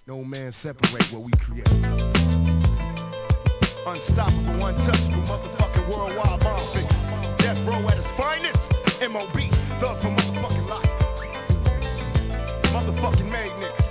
No man separate what we create. Unstoppable, untouchable, motherfucking worldwide bomb figures. Death row at its finest. M.O.B. Thug for motherfucking life. Motherfucking made niggas.